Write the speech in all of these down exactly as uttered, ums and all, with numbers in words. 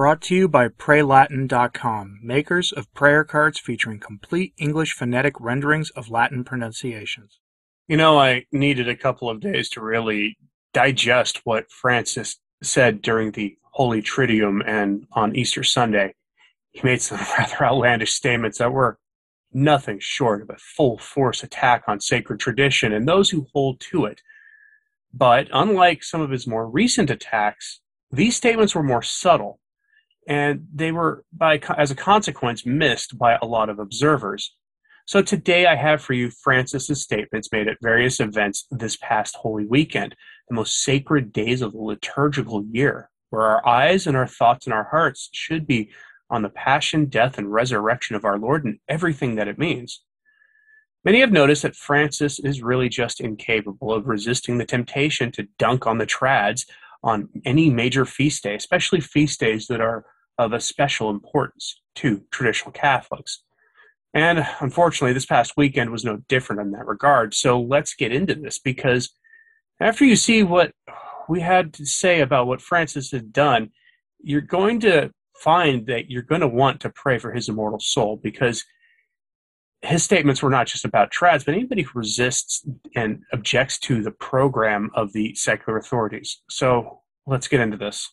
Brought to you by Pray Latin dot com, makers of prayer cards featuring complete English phonetic renderings of Latin pronunciations. You know, I needed a couple of days to really digest what Francis said during the Holy Triduum and on Easter Sunday. He made some rather outlandish statements that were nothing short of a full-force attack on sacred tradition and those who hold to it. But unlike some of his more recent attacks, these statements were more subtle, and they were, by as a consequence, missed by a lot of observers. So today I have for you Francis's statements made at various events this past Holy Weekend, the most sacred days of the liturgical year, where our eyes and our thoughts and our hearts should be on the passion, death, and resurrection of our Lord and everything that it means. Many have noticed that Francis is really just incapable of resisting the temptation to dunk on the trads on any major feast day, especially feast days that are of a special importance to traditional Catholics. And unfortunately, this past weekend was no different in that regard. So let's get into this, because after you see what we had to say about what Francis had done, you're going to find that you're going to want to pray for his immortal soul, because his statements were not just about trads, but anybody who resists and objects to the program of the secular authorities. So let's get into this.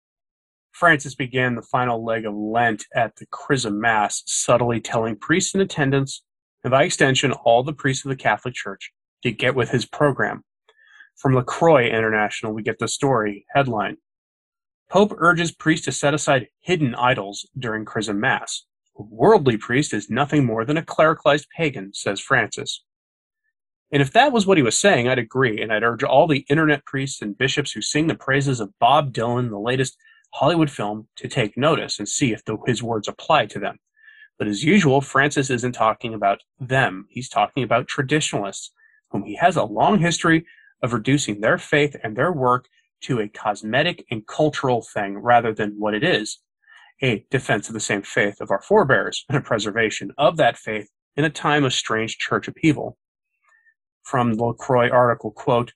Francis began the final leg of Lent at the Chrism Mass, subtly telling priests in attendance, and by extension all the priests of the Catholic Church, to get with his program. From LaCroix International, we get the story. Headline: Pope urges priests to set aside hidden idols during Chrism Mass. A worldly priest is nothing more than a clericalized pagan, says Francis. And if that was what he was saying, I'd agree, and I'd urge all the internet priests and bishops who sing the praises of Bob Dylan, the latest Hollywood film, to take notice and see if the, his words apply to them. But as usual, Francis isn't talking about them. He's talking about traditionalists, whom he has a long history of reducing their faith and their work to a cosmetic and cultural thing rather than what it is, a defense of the same faith of our forebears and a preservation of that faith in a time of strange church upheaval. From the LaCroix article, quote,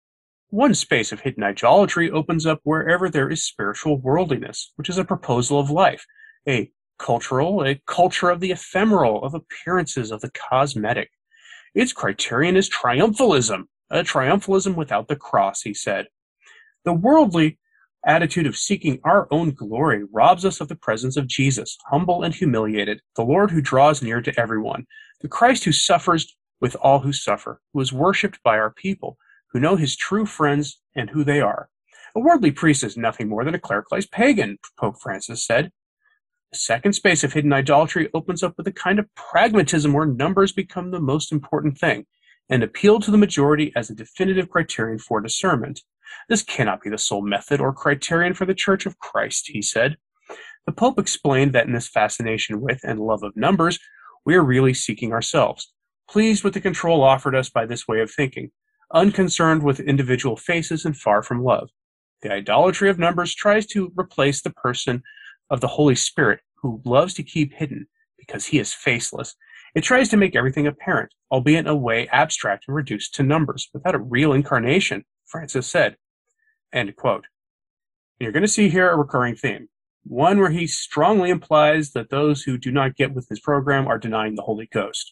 one space of hidden idolatry opens up wherever there is spiritual worldliness, which is a proposal of life, a cultural, a culture of the ephemeral, of appearances, of the cosmetic. Its criterion is triumphalism, a triumphalism without the cross, he said. The worldly attitude of seeking our own glory robs us of the presence of Jesus, humble and humiliated, the Lord who draws near to everyone, the Christ who suffers with all who suffer, who is worshipped by our people, who know his true friends and who they are. A worldly priest is nothing more than a clericalized pagan, Pope Francis said. The second space of hidden idolatry opens up with a kind of pragmatism where numbers become the most important thing, and appeal to the majority as a definitive criterion for discernment. This cannot be the sole method or criterion for the Church of Christ, he said. The Pope explained that in this fascination with and love of numbers, we are really seeking ourselves, pleased with the control offered us by this way of thinking, unconcerned with individual faces and far from love. The idolatry of numbers tries to replace the person of the Holy Spirit, who loves to keep hidden because he is faceless. It tries to make everything apparent, albeit in a way abstract and reduced to numbers, without a real incarnation, Francis said. End quote. You're going to see here a recurring theme, one where he strongly implies that those who do not get with his program are denying the Holy Ghost.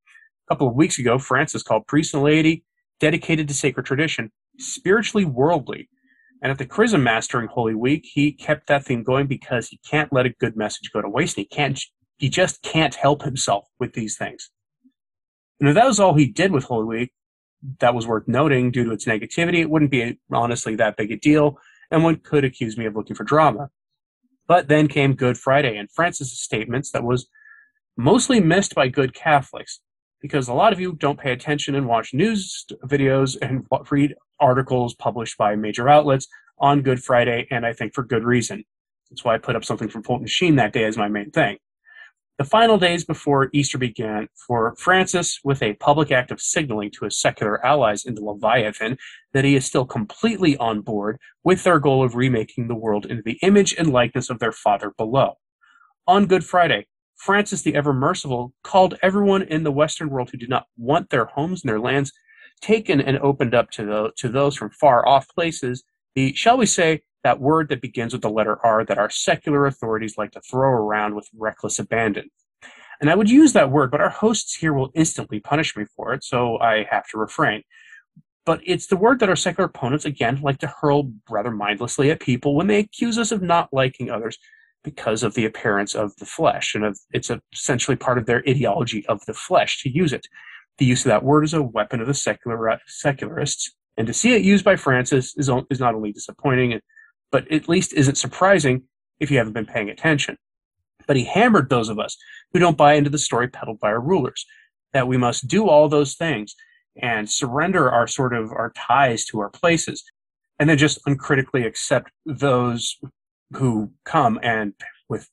A couple of weeks ago, Francis called priests and laity dedicated to sacred tradition spiritually worldly, and at the Chrism Mass during Holy Week, he kept that theme going because he can't let a good message go to waste, and he can't He just can't help himself with these things. And if that was all he did with Holy Week, that was worth noting due to its negativity. It wouldn't be honestly that big a deal, and one could accuse me of looking for drama. But then came Good Friday, and Francis' statements that was mostly missed by good Catholics, because a lot of you don't pay attention and watch news videos and read articles published by major outlets on Good Friday, and I think for good reason. That's why I put up something from Fulton Sheen that day as my main thing. The final days before Easter began for Francis with a public act of signaling to his secular allies in the Leviathan that he is still completely on board with their goal of remaking the world into the image and likeness of their Father below. On Good Friday, Francis the Ever-Merciful called everyone in the Western world who did not want their homes and their lands taken and opened up to, the, to those from far-off places the, shall we say, that word that begins with the letter R that our secular authorities like to throw around with reckless abandon. And I would use that word, but our hosts here will instantly punish me for it, so I have to refrain. But it's the word that our secular opponents, again, like to hurl rather mindlessly at people when they accuse us of not liking others because of the appearance of the flesh. And of, it's a, essentially part of their ideology of the flesh to use it. The use of that word is a weapon of the secular, secularists. And to see it used by Francis is, is not only disappointing, but at least isn't surprising if you haven't been paying attention. But he hammered those of us who don't buy into the story peddled by our rulers, that we must do all those things and surrender our sort of our ties to our places, and then just uncritically accept those who come and with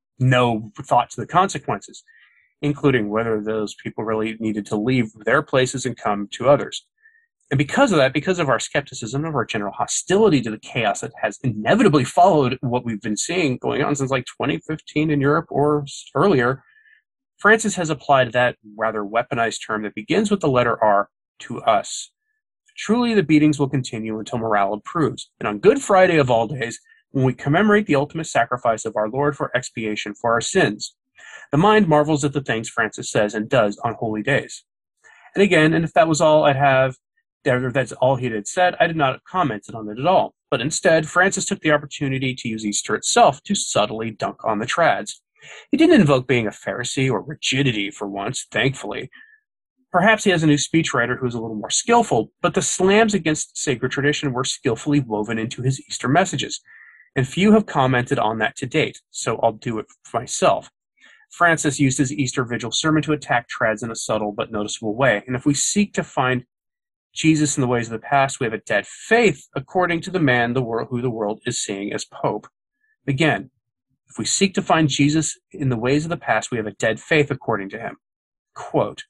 no thought to the consequences, including whether those people really needed to leave their places and come to others. And because of that, because of our skepticism, of our general hostility to the chaos that has inevitably followed what we've been seeing going on since like twenty fifteen in Europe or earlier, Francis has applied that rather weaponized term that begins with the letter R to us. Truly, the beatings will continue until morale improves. And on Good Friday of all days, when we commemorate the ultimate sacrifice of our Lord for expiation for our sins, the mind marvels at the things Francis says and does on holy days. And again, and if that was all I'd have, or that's all he had said, I did not have commented on it at all. But instead, Francis took the opportunity to use Easter itself to subtly dunk on the trads. He didn't invoke being a Pharisee or rigidity for once, thankfully. Perhaps he has a new speechwriter who is a little more skillful, but the slams against sacred tradition were skillfully woven into his Easter messages, and few have commented on that to date, so I'll do it for myself. Francis used his Easter Vigil sermon to attack trads in a subtle but noticeable way, and if we seek to find Jesus in the ways of the past, we have a dead faith according to the man the world, who the world is seeing as Pope. Again, if we seek to find Jesus in the ways of the past, we have a dead faith according to him. Quote,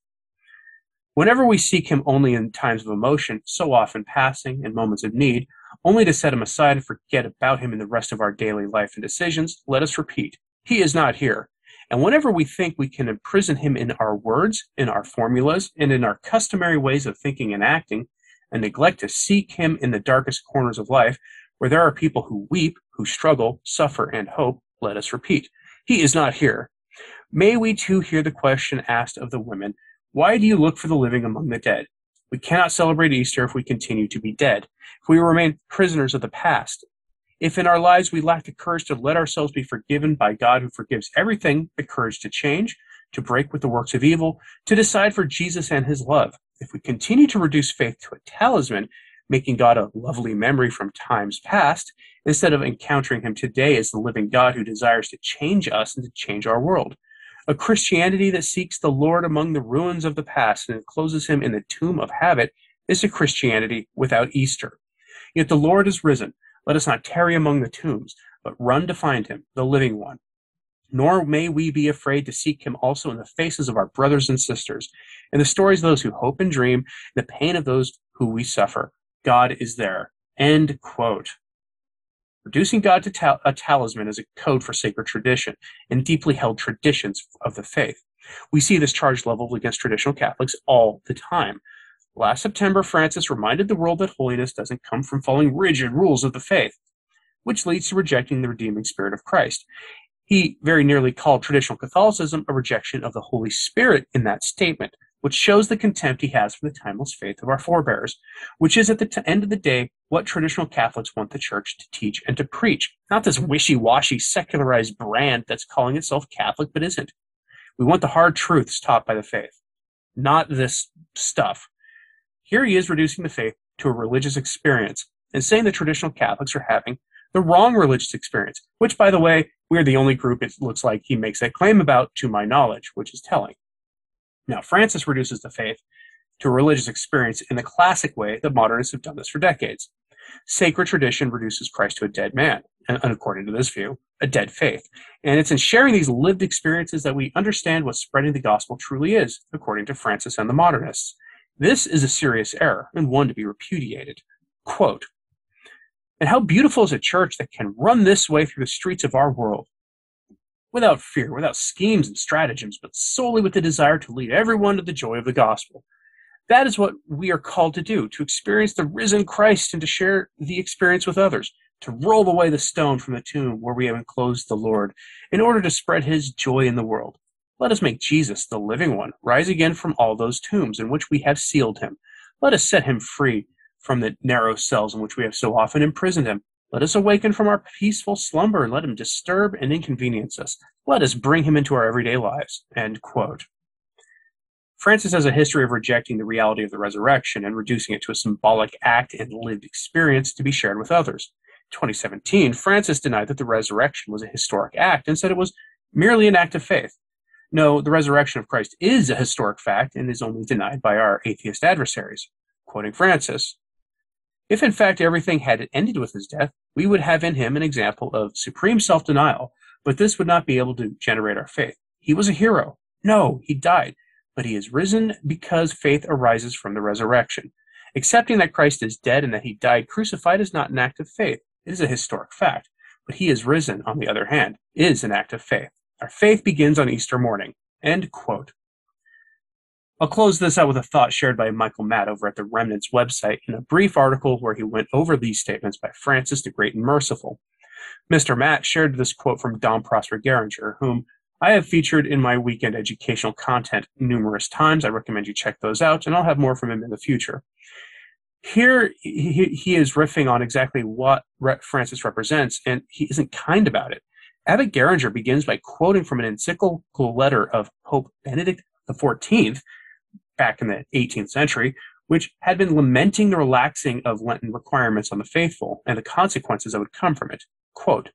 whenever we seek him only in times of emotion, so often passing, in moments of need, only to set him aside and forget about him in the rest of our daily life and decisions, let us repeat, he is not here. And whenever we think we can imprison him in our words, in our formulas, and in our customary ways of thinking and acting, and neglect to seek him in the darkest corners of life, where there are people who weep, who struggle, suffer, and hope, let us repeat, he is not here. May we too hear the question asked of the women, why do you look for the living among the dead? We cannot celebrate Easter if we continue to be dead, if we remain prisoners of the past. If in our lives we lack the courage to let ourselves be forgiven by God who forgives everything, the courage to change, to break with the works of evil, to decide for Jesus and his love. If we continue to reduce faith to a talisman, making God a lovely memory from times past, instead of encountering him today as the living God who desires to change us and to change our world. A Christianity that seeks the Lord among the ruins of the past and encloses him in the tomb of habit is a Christianity without Easter. Yet the Lord is risen. Let us not tarry among the tombs, but run to find him, the living one. Nor may we be afraid to seek him also in the faces of our brothers and sisters, in the stories of those who hope and dream, the pain of those who we suffer. God is there. End quote. Reducing God to ta- a talisman is a code for sacred tradition and deeply held traditions of the faith. We see this charge leveled against traditional Catholics all the time. Last September, Francis reminded the world that holiness doesn't come from following rigid rules of the faith, which leads to rejecting the redeeming spirit of Christ. He very nearly called traditional Catholicism a rejection of the Holy Spirit in that statement, which shows the contempt he has for the timeless faith of our forebears, which is at the t- end of the day what traditional Catholics want the Church to teach and to preach, not this wishy-washy secularized brand that's calling itself Catholic but isn't. We want the hard truths taught by the faith, not this stuff. Here he is reducing the faith to a religious experience and saying that traditional Catholics are having the wrong religious experience, which, by the way, we're the only group it looks like he makes that claim about, to my knowledge, which is telling. Now, Francis reduces the faith to a religious experience in the classic way that modernists have done this for decades. Sacred tradition reduces Christ to a dead man, and according to this view, a dead faith. And it's in sharing these lived experiences that we understand what spreading the gospel truly is, according to Francis and the modernists. This is a serious error, and one to be repudiated. Quote, and how beautiful is a church that can run this way through the streets of our world, without fear, without schemes and stratagems, but solely with the desire to lead everyone to the joy of the gospel. That is what we are called to do, to experience the risen Christ and to share the experience with others, to roll away the stone from the tomb where we have enclosed the Lord, in order to spread his joy in the world. Let us make Jesus, the living one, rise again from all those tombs in which we have sealed him. Let us set him free from the narrow cells in which we have so often imprisoned him. Let us awaken from our peaceful slumber and let him disturb and inconvenience us. Let us bring him into our everyday lives." End quote. Francis has a history of rejecting the reality of the resurrection and reducing it to a symbolic act and lived experience to be shared with others. In twenty seventeen, Francis denied that the resurrection was a historic act and said it was merely an act of faith. No, the resurrection of Christ is a historic fact and is only denied by our atheist adversaries. Quoting Francis, "If in fact everything had ended with his death, we would have in him an example of supreme self-denial, but this would not be able to generate our faith. He was a hero. No, he died. But he is risen because faith arises from the resurrection. Accepting that Christ is dead and that he died crucified is not an act of faith. It is a historic fact. But he is risen, on the other hand, is an act of faith. Our faith begins on Easter morning." End quote. I'll close this out with a thought shared by Michael Matt over at the Remnant's website in a brief article where he went over these statements by Francis the Great and Merciful. Mister Matt shared this quote from Dom Prosper Guéringer, whom I have featured in my weekend educational content numerous times. I recommend you check those out, and I'll have more from him in the future. Here, he, he is riffing on exactly what Francis represents, and he isn't kind about it. Abbot Guéringer begins by quoting from an encyclical letter of Pope Benedict the fourteenth, back in the eighteenth century, which had been lamenting the relaxing of Lenten requirements on the faithful and the consequences that would come from it. Quote,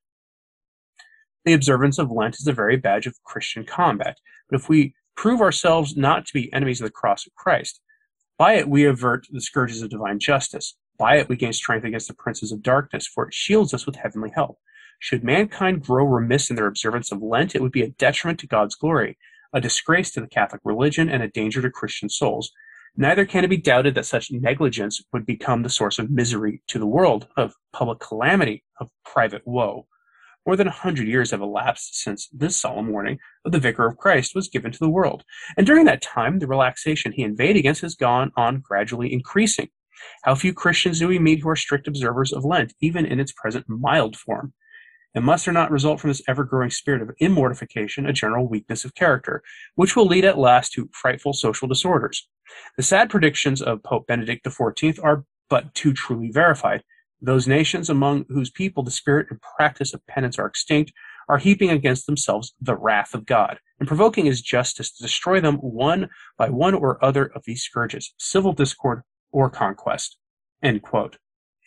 "The observance of Lent is a very badge of Christian combat, but if we prove ourselves not to be enemies of the cross of Christ, by it we avert the scourges of divine justice. By it we gain strength against the princes of darkness, for it shields us with heavenly help. Should mankind grow remiss in their observance of Lent, it would be a detriment to God's glory, a disgrace to the Catholic religion, and a danger to Christian souls. Neither can it be doubted that such negligence would become the source of misery to the world, of public calamity, of private woe. More than a hundred years have elapsed since this solemn warning of the Vicar of Christ was given to the world, and during that time the relaxation he inveighed against has gone on gradually increasing. How few Christians do we meet who are strict observers of Lent, even in its present mild form? And must there not result from this ever-growing spirit of immortification a general weakness of character, which will lead at last to frightful social disorders? The sad predictions of Pope Benedict the fourteenth are but too truly verified. Those nations among whose people the spirit and practice of penance are extinct are heaping against themselves the wrath of God, and provoking his justice to destroy them one by one or other of these scourges, civil discord or conquest." End quote.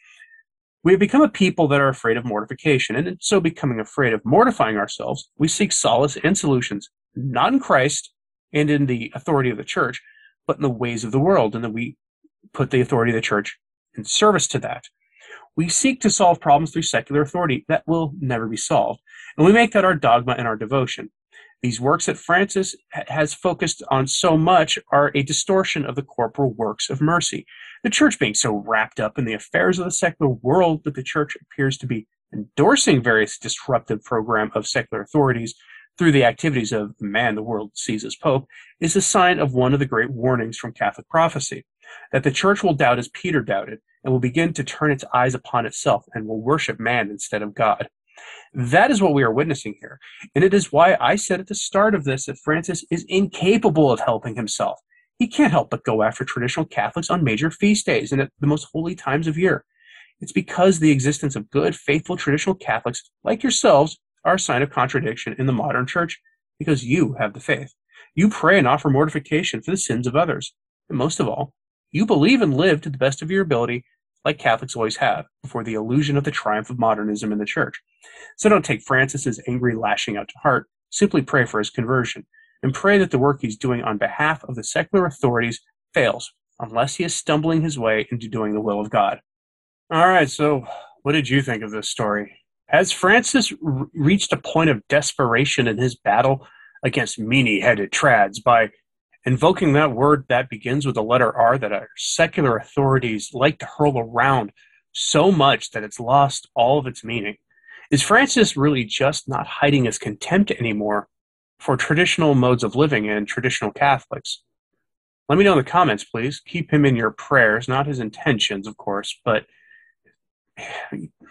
We have become a people that are afraid of mortification, and in so becoming afraid of mortifying ourselves, we seek solace and solutions, not in Christ and in the authority of the church, but in the ways of the world, and that we put the authority of the church in service to that. We seek to solve problems through secular authority that will never be solved, and we make that our dogma and our devotion. These works that Francis has focused on so much are a distortion of the corporal works of mercy. The church being so wrapped up in the affairs of the secular world that the church appears to be endorsing various disruptive program of secular authorities through the activities of the man the world sees as Pope is a sign of one of the great warnings from Catholic prophecy, that the church will doubt as Peter doubted, and will begin to turn its eyes upon itself and will worship man instead of God. That is what we are witnessing here, and it is why I said at the start of this that Francis is incapable of helping himself. He can't help but go after traditional Catholics on major feast days and at the most holy times of year. It's because the existence of good, faithful traditional Catholics like yourselves are a sign of contradiction in the modern church, because you have the faith. You pray and offer mortification for the sins of others, and most of all, you believe and live to the best of your ability, like Catholics always have, before the illusion of the triumph of modernism in the church. So don't take Francis's angry lashing out to heart. Simply pray for his conversion, and pray that the work he's doing on behalf of the secular authorities fails, unless he is stumbling his way into doing the will of God. All right, so what did you think of this story? Has Francis r- reached a point of desperation in his battle against meany-headed trads by invoking that word that begins with the letter R that our secular authorities like to hurl around so much that it's lost all of its meaning? Is Francis really just not hiding his contempt anymore for traditional modes of living and traditional Catholics? Let me know in the comments, please. Keep him in your prayers, not his intentions, of course, but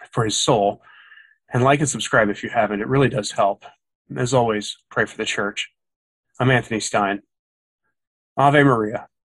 for his soul. And like and subscribe if you haven't. It really does help. As always, pray for the church. I'm Anthony Stein. Ave Maria.